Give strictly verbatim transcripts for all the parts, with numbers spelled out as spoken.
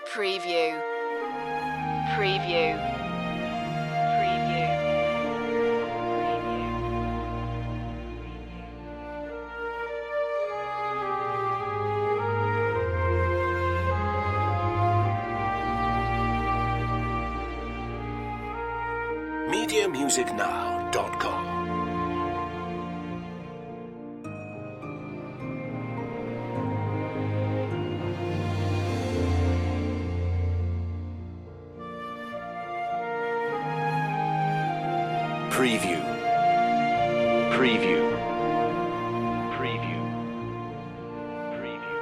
Preview. Preview. Preview. media music now dot com. Preview. Preview. Preview. Preview.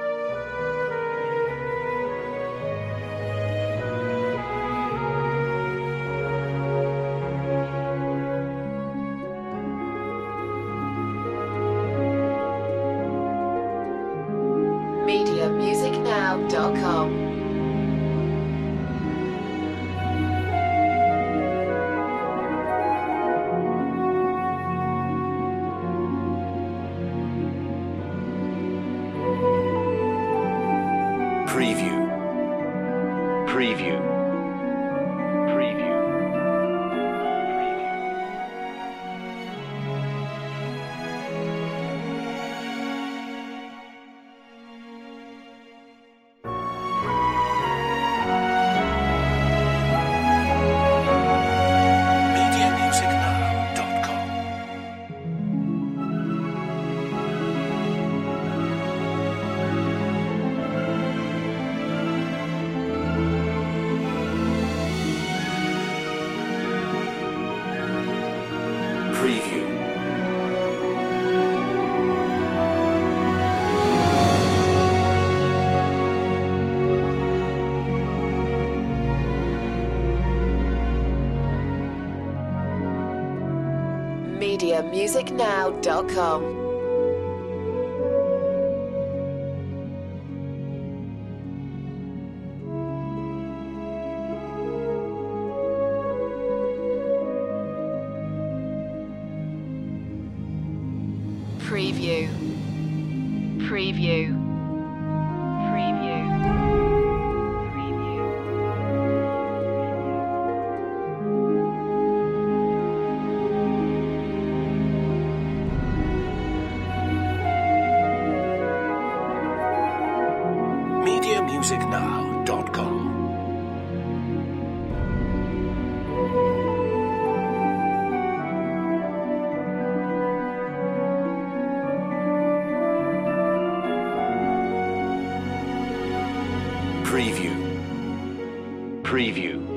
media music now dot com. Preview. Preview. Preview. media music now dot com. Preview. media music now dot com. Preview. Preview. Preview. Preview. media music now dot com. Preview. Preview.